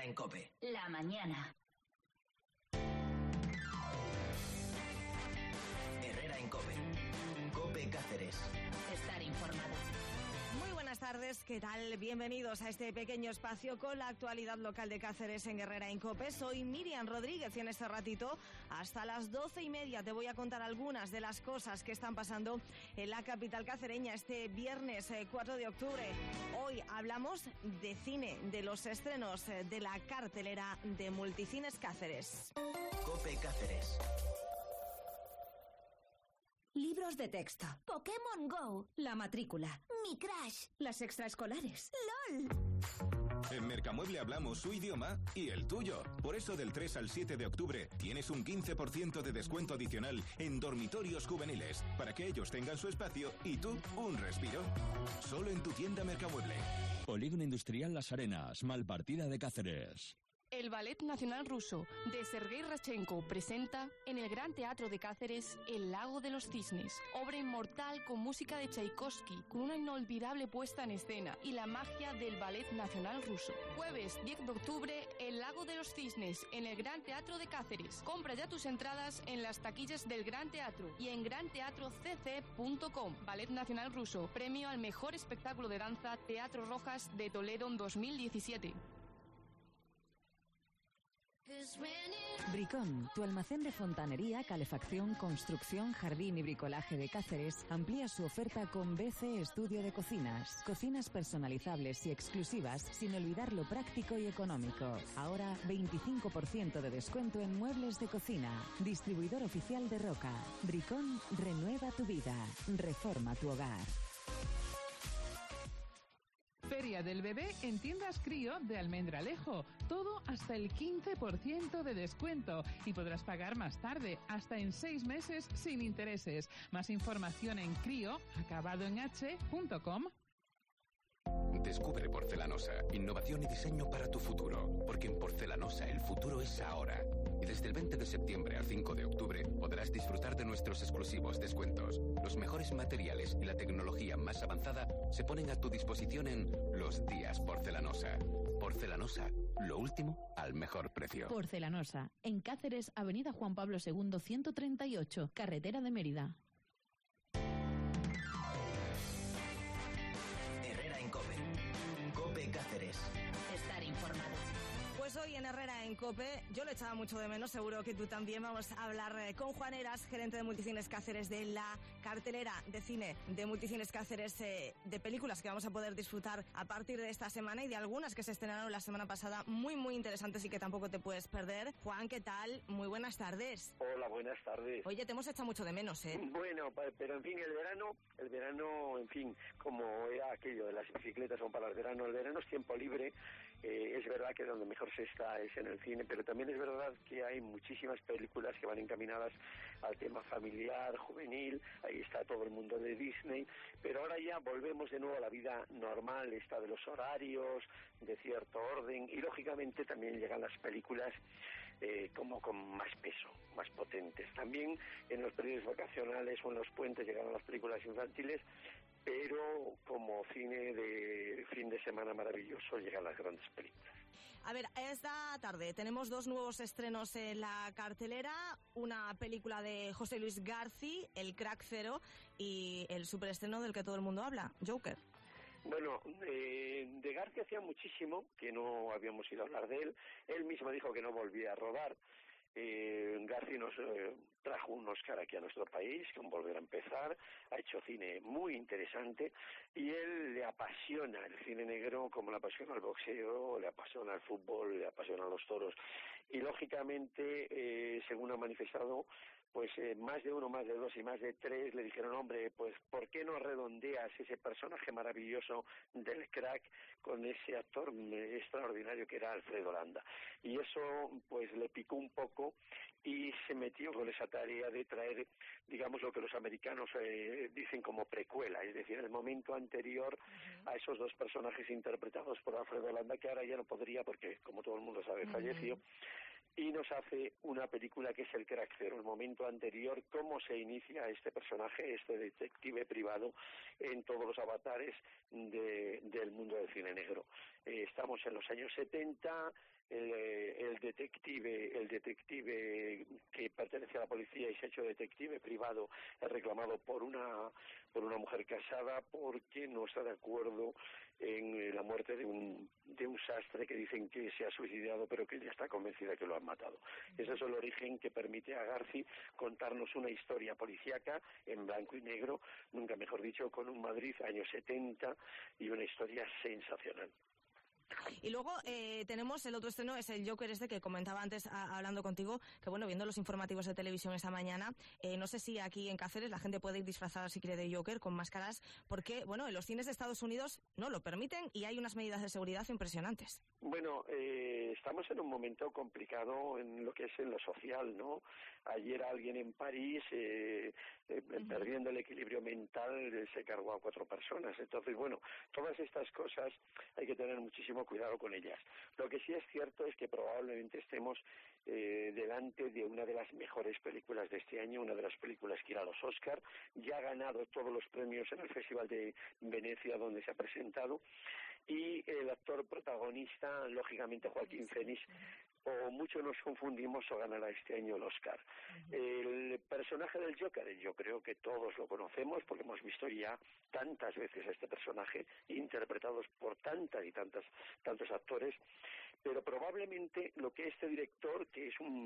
Herrera en COPE. La mañana. Herrera en COPE. COPE Cáceres. Estar informado. Muy buenas tardes, ¿qué tal? Bienvenidos a este pequeño espacio con la actualidad local de Cáceres en Herrera en COPE. Soy Miriam Rodríguez y en este ratito, hasta las 12:30, te voy a contar algunas de las cosas que están pasando en la capital cacereña este viernes 4 de octubre. Hoy hablamos de cine, de los estrenos de la cartelera de Multicines Cáceres. COPE Cáceres. Libros de texto. Pokémon Go. La matrícula. Mi crush. Las extraescolares. LOL. En Mercamueble hablamos su idioma y el tuyo. Por eso del 3 al 7 de octubre tienes un 15% de descuento adicional en dormitorios juveniles para que ellos tengan su espacio y tú un respiro. Solo en tu tienda Mercamueble. Polígono Industrial Las Arenas, Malpartida de Cáceres. El Ballet Nacional Ruso de Sergei Radchenko presenta en el Gran Teatro de Cáceres El Lago de los Cisnes, obra inmortal con música de Tchaikovsky, con una inolvidable puesta en escena y la magia del Ballet Nacional Ruso. Jueves 10 de octubre, El Lago de los Cisnes en el Gran Teatro de Cáceres. Compra ya tus entradas en las taquillas del Gran Teatro y en granteatrocc.com. Ballet Nacional Ruso, premio al mejor espectáculo de danza Teatro Rojas de Toledo en 2017. Bricón, tu almacén de fontanería, calefacción, construcción, jardín y bricolaje de Cáceres, amplía su oferta con BC Estudio de Cocinas. Cocinas personalizables y exclusivas, sin olvidar lo práctico y económico. Ahora, 25% de descuento en muebles de cocina. Distribuidor oficial de Roca. Bricón, renueva tu vida. Reforma tu hogar. Feria del Bebé en tiendas Crío de Almendralejo. Todo hasta el 15% de descuento y podrás pagar más tarde, hasta en 6 meses sin intereses. Más información en crío, acabado en h.com. Descubre Porcelanosa, innovación y diseño para tu futuro, porque en Porcelanosa el futuro es ahora. Y desde el 20 de septiembre al 5 de octubre podrás disfrutar de nuestros exclusivos descuentos. Los mejores materiales y la tecnología más avanzada se ponen a tu disposición en Los Días Porcelanosa. Porcelanosa, lo último al mejor precio. Porcelanosa, en Cáceres, Avenida Juan Pablo II 138, carretera de Mérida. COPE Cáceres. Estar informado. Pues hoy en Herrera en COPE, yo lo echaba mucho de menos, seguro que tú también. Vamos a hablar con Juan Heras, gerente de Multicines Cáceres, de la cartelera de cine de Multicines Cáceres, de películas que vamos a poder disfrutar a partir de esta semana y de algunas que se estrenaron la semana pasada, muy interesantes y que tampoco te puedes perder. Juan, ¿qué tal? Muy buenas tardes. Hola, buenas tardes. Oye, te hemos echado mucho de menos, ¿eh? Bueno, pero en fin, el verano, en fin, como era aquello de las bicicletas son para el verano es tiempo libre. Es verdad que donde mejor se está es en el cine, pero también es verdad que hay muchísimas películas que van encaminadas al tema familiar, juvenil. Ahí está todo el mundo de Disney, pero ahora ya volvemos de nuevo a la vida normal, esta de los horarios, de cierto orden, y lógicamente también llegan las películas como con más peso, más potentes. También en los periodos vacacionales o en los puentes llegaron las películas infantiles, pero como cine de fin de semana maravilloso llegan las grandes películas. A ver, esta tarde tenemos 2 nuevos estrenos en la cartelera, una película de José Luis García, El Crack Cero, y el superestreno del que todo el mundo habla, Joker. Bueno, de García hacía muchísimo que no habíamos ido a hablar de él. Él mismo dijo que no volvía a rodar. García nos trajo un Oscar aquí a nuestro país, con Volver a Empezar. Ha hecho cine muy interesante y él le apasiona el cine negro como le apasiona el boxeo, le apasiona el fútbol, le apasiona los toros. Y lógicamente, según ha manifestado, pues más de uno, más de dos y más de tres le dijeron, hombre, pues ¿por qué no redondeas ese personaje maravilloso del Crack con ese actor extraordinario que era Alfredo Landa? Y eso pues le picó un poco y se metió con esa tarea de traer, digamos, lo que los americanos dicen como precuela, es decir, el momento anterior a esos dos personajes interpretados por Alfredo Landa, que ahora ya no podría porque, como todo el mundo sabe, falleció, y nos hace una película que es El Crack Cero, el momento anterior, cómo se inicia este personaje, este detective privado, en todos los avatares del mundo del cine negro. Estamos en los años 70, el detective que pertenece a la policía y se ha hecho detective privado, es reclamado por una mujer casada porque no está de acuerdo en la muerte de un sastre que dicen que se ha suicidado, pero que ella está convencida que lo han matado. Ese es el origen que permite a Garci contarnos una historia policíaca en blanco y negro, nunca mejor dicho, con un Madrid años 70 y una historia sensacional. Y luego tenemos el otro estreno, es el Joker que comentaba antes hablando contigo, que bueno, viendo los informativos de televisión esta mañana, no sé si aquí en Cáceres la gente puede ir disfrazada si quiere de Joker con máscaras, porque bueno, en los cines de Estados Unidos no lo permiten y hay unas medidas de seguridad impresionantes. Bueno, estamos en un momento complicado en lo que es en lo social, ¿no? Ayer alguien en París, perdiendo el equilibrio mental, se cargó a 4 personas. Entonces, bueno, todas estas cosas hay que tener muchísimo cuidado con ellas. Lo que sí es cierto es que probablemente estemos delante de una de las mejores películas de este año, una de las películas que irá a los Oscar. Ya ha ganado todos los premios en el Festival de Venecia, donde se ha presentado. Y el actor protagonista, lógicamente Joaquín Phoenix, o mucho nos confundimos o ganará este año el Oscar. El personaje del Joker, yo creo que todos lo conocemos porque hemos visto ya tantas veces a este personaje interpretados por tantos actores, pero probablemente lo que este director, que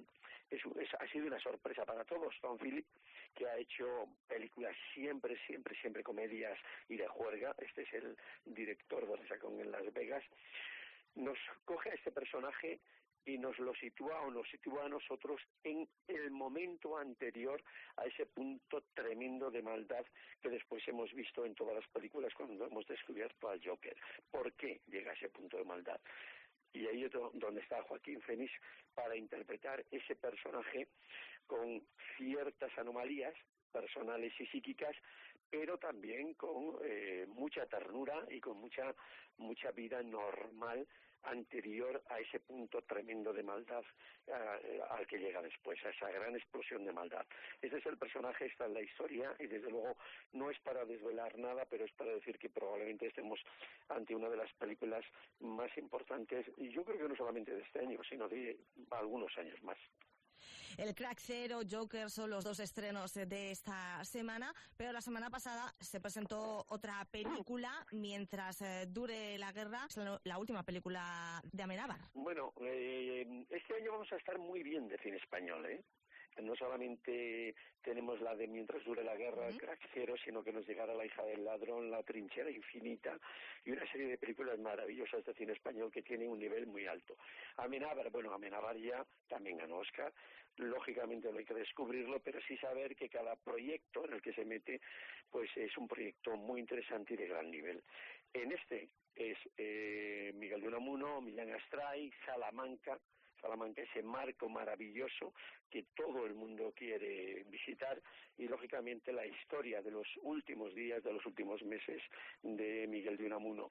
ha sido una sorpresa para todos, Tom Phillips, que ha hecho películas siempre comedias y de juerga, este es el director de Resacón en Las Vegas, nos coge a este personaje y nos lo sitúa a nosotros en el momento anterior a ese punto tremendo de maldad que después hemos visto en todas las películas cuando hemos descubierto al Joker. ¿Por qué llega a ese punto de maldad? Y ahí es donde está Joaquín Phoenix para interpretar ese personaje con ciertas anomalías personales y psíquicas, pero también con mucha ternura y con mucha vida normal anterior a ese punto tremendo de maldad al que llega después, a esa gran explosión de maldad. Ese es el personaje, está en la historia y desde luego no es para desvelar nada, pero es para decir que probablemente estemos ante una de las películas más importantes, y yo creo que no solamente de este año, sino de algunos años más. El Crack 0, Joker son los 2 estrenos de esta semana, pero la semana pasada se presentó otra película, Mientras dure la guerra, la última película de Amenábar. Bueno, este año vamos a estar muy bien de cine español, ¿eh? No solamente tenemos la de Mientras dure la guerra, el Crack 0, sino que nos llegará La hija del ladrón, La trinchera infinita y una serie de películas maravillosas de cine español que tienen un nivel muy alto. Amenábar ya también ganó Oscar. Lógicamente no hay que descubrirlo, pero sí saber que cada proyecto en el que se mete pues es un proyecto muy interesante y de gran nivel. En este es Miguel de Unamuno, Millán Astray, Salamanca, ese marco maravilloso que todo el mundo quiere visitar, y lógicamente la historia de los últimos días, de los últimos meses de Miguel de Unamuno.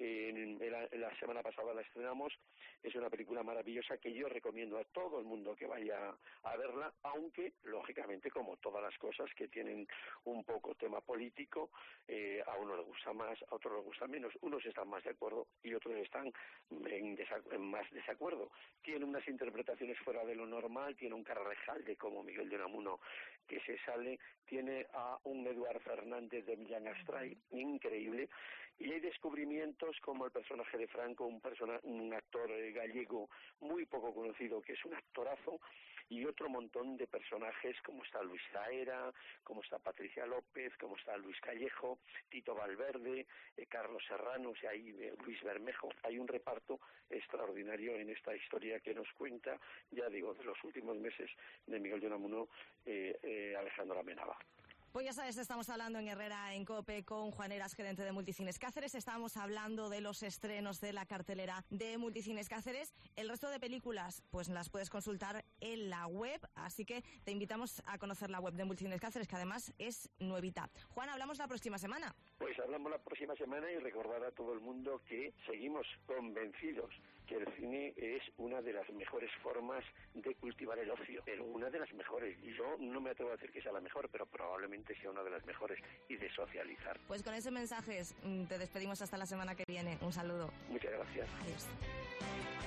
La semana pasada la estrenamos, es una película maravillosa que yo recomiendo a todo el mundo que vaya a verla, aunque lógicamente como todas las cosas que tienen un poco tema político, a uno le gusta más, a otro le gusta menos, unos están más de acuerdo y otros están en más desacuerdo. Tiene unas interpretaciones fuera de lo normal, tiene un Carrejalde como Miguel de Unamuno que se sale, tiene a un Eduard Fernández de Millán Astray increíble, y hay descubrimientos como el personaje de Franco, un actor gallego muy poco conocido que es un actorazo, y otro montón de personajes como está Luis Zaera, como está Patricia López, como está Luis Callejo, Tito Valverde, Carlos Serrano, o sea, hay Luis Bermejo. Hay un reparto extraordinario en esta historia que nos cuenta, ya digo, de los últimos meses de Miguel de Unamuno, Alejandro Amenábar. Pues ya sabes, estamos hablando en Herrera en COPE con Juan Heras, gerente de Multicines Cáceres. Estábamos hablando de los estrenos de la cartelera de Multicines Cáceres. El resto de películas, pues las puedes consultar en la web, así que te invitamos a conocer la web de Multicines Cáceres, que además es nuevita. Juan, hablamos la próxima semana. Pues hablamos la próxima semana y recordar a todo el mundo que seguimos convencidos que el cine es una de las mejores formas de cultivar el ocio, pero una de las mejores. Y yo no me atrevo a decir que sea la mejor, pero probablemente sea una de las mejores, y de socializar. Pues con ese mensaje te despedimos hasta la semana que viene. Un saludo. Muchas gracias. Adiós.